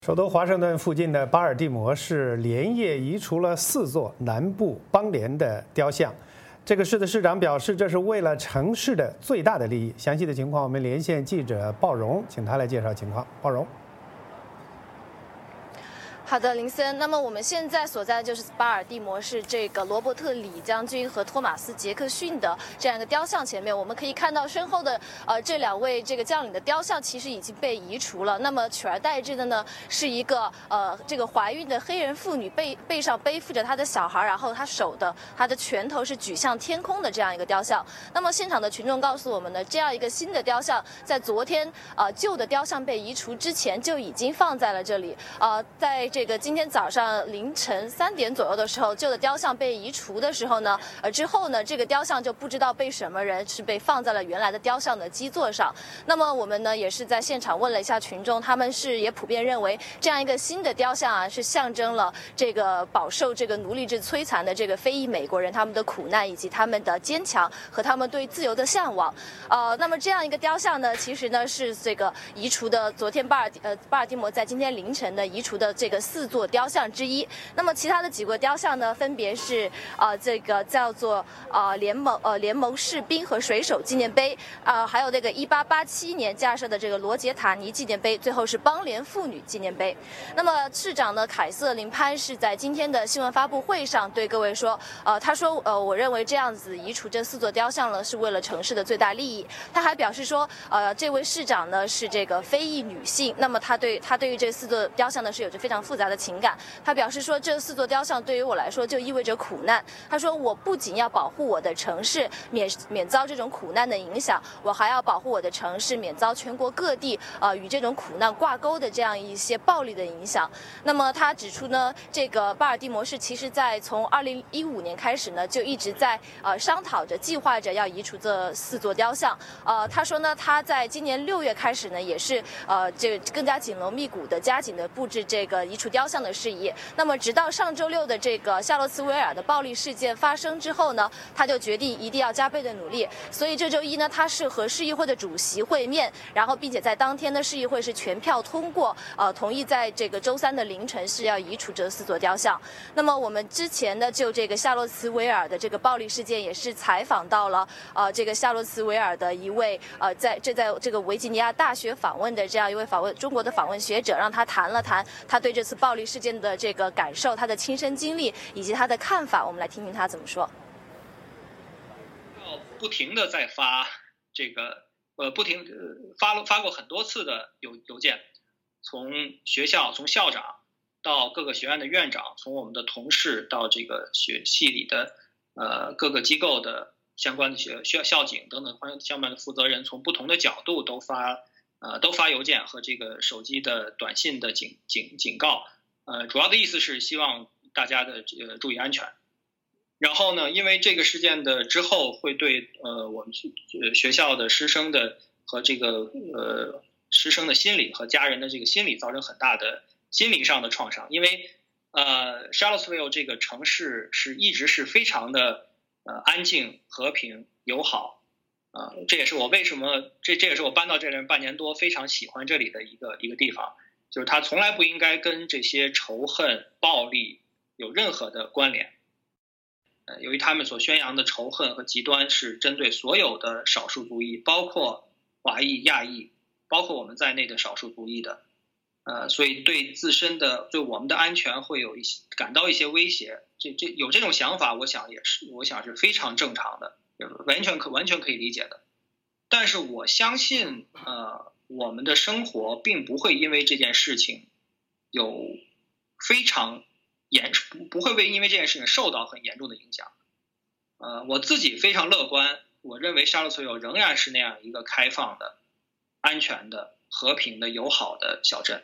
首都华盛顿附近的巴尔的摩市连夜移除了4座南部邦联的雕像。这个市的市长表示，这是为了城市的最大的利益。详细的情况，我们连线记者鲍荣，请他来介绍情况。鲍荣。 好的，林森。那么我们现在所在的就是巴尔的摩市这个罗伯特·李将军和托马斯·杰克逊的这样一个雕像前面，我们可以看到身后的这2位这个将领的雕像其实已经被移除了。那么取而代之的呢是一个这个怀孕的黑人妇女背上背负着她的小孩，然后她的拳头是举向天空的这样一个雕像。那么现场的群众告诉我们呢，这样一个新的雕像在昨天旧的雕像被移除之前就已经放在了这里。在这个今天早上凌晨3点左右的时候，旧的雕像被移除的时候呢，之后呢，这个雕像就不知道被什么人是被放在了原来的雕像的基座上。那么我们呢也是在现场问了一下群众，他们也普遍认为这样一个新的雕像是象征了这个饱受这个奴隶制摧残的这个非裔美国人他们的苦难以及他们的坚强和他们对自由的向往。那么这样一个雕像呢，其实呢是这个移除的昨天巴尔的摩在今天凌晨的移除的这个4座雕像之一。那么其他的几个雕像呢，分别是这个叫做联盟士兵和水手纪念碑，还有那个1887年架设的这个罗杰塔尼纪念碑，最后是邦联妇女纪念碑。那么市长呢凯瑟琳潘是在今天的新闻发布会上对各位说，他说我认为这样子移除这4座雕像呢是为了城市的最大利益。他还表示说，这位市长呢是这个非裔女性，那么他对于这4座雕像呢是有着非常复杂的情感。他表示说，这4座雕像对于我来说就意味着苦难。他说，我不仅要保护我的城市免遭这种苦难的影响，我还要保护我的城市免遭全国各地与这种苦难挂钩的这样一些暴力的影响。那么他指出呢，这个巴尔的摩市其实从2015年开始呢，就一直在商讨着计划着要移除这4座雕像。他说呢，他在今年6月开始呢，也是这更加紧锣密鼓的加紧的布置这个移除雕像的事宜。那么直到上周6的这个夏洛茨维尔的暴力事件发生之后呢，他就决定一定要加倍的努力。所以这周一呢，他是和市议会的主席会面，然后并且在当天的市议会是全票通过，同意在这个周3的凌晨是要移除这4座雕像。那么我们之前呢，就这个夏洛茨维尔的这个暴力事件也是采访到了这个夏洛茨维尔的一位在这个维吉尼亚大学访问的这样一位中国的访问学者，让他谈了谈他对这次暴力事件的这个感受，他的亲身经历以及他的看法。我们来听听他怎么说。 不停的在发这个发过很多次的邮件，从学校从校长到各个学院的院长，从我们的同事到这个学系里的各个机构的相关的校警等等相关的负责人，从不同的角度都发邮件和这个手机的短信的警告。主要的意思是希望大家的注意安全。然后呢，因为这个事件的之后会对我们学校的师生的和这个师生的心理和家人的这个心理造成很大的心理上的创伤。因为Charlottesville 这个城市一直是非常的安静、和平、友好。这也是我为什么这也是我搬到这里半年多非常喜欢这里的一个地方，就是它从来不应该跟这些仇恨、暴力有任何的关联。由于他们所宣扬的仇恨和极端是针对所有的少数族裔，包括华裔、亚裔，包括我们在内的少数族裔的，所以对我们的安全会感到一些威胁。有这种想法，我想是非常正常的，完全可以理解的。但是我相信，我们的生活并不会因为这件事情不会因为这件事情受到很严重的影响。我自己非常乐观，我认为沙洛茨维尔仍然是那样一个开放的、安全的、和平的、友好的小镇。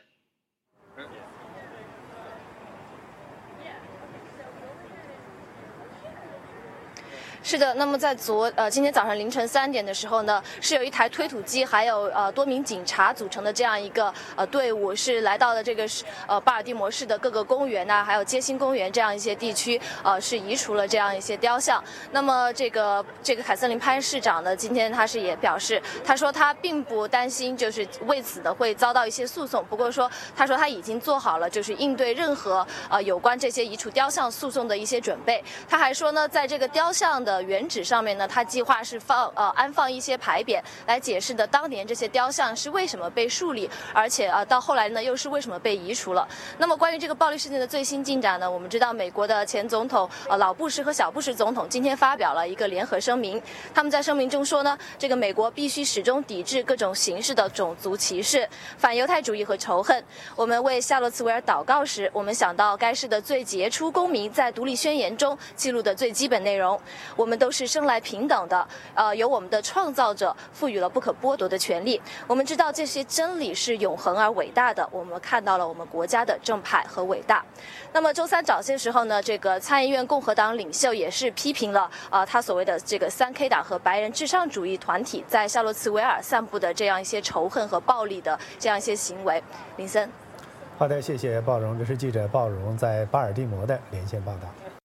是的，那么在今天早上凌晨3点的时候呢，是有一台推土机，还有多名警察组成的这样一个队伍，是来到了这个巴尔的摩市的各个公园呐，还有街心公园这样一些地区，是移除了这样一些雕像。那么这个凯瑟琳潘市长呢，今天他是也表示，他说他并不担心就是为此呢会遭到一些诉讼，不过他说他已经做好了就是应对任何有关这些移除雕像诉讼的一些准备。他还说呢，在这个雕像的原址上面呢，他计划是安放一些牌匾来解释的当年这些雕像是为什么被树立，而且到后来呢又是为什么被移除了。那么关于这个暴力事件的最新进展呢，我们知道美国的前总统老布什和小布什总统今天发表了一个联合声明，他们在声明中说呢，这个美国必须始终抵制各种形式的种族歧视、反犹太主义和仇恨。我们为夏洛茨维尔祷告时，我们想到该市的最杰出公民在独立宣言中记录的最基本内容。我们都是生来平等的，由我们的创造者赋予了不可剥夺的权利。我们知道这些真理是永恒而伟大的，我们看到了我们国家的正派和伟大。那么周三早些时候呢，这个参议院共和党领袖也是批评了他所谓的这个3K 党和白人至上主义团体在夏洛茨维尔散布的这样一些仇恨和暴力的这样一些行为。林森， 好的，谢谢鲍荣，这是记者鲍荣在巴尔的摩的连线报道。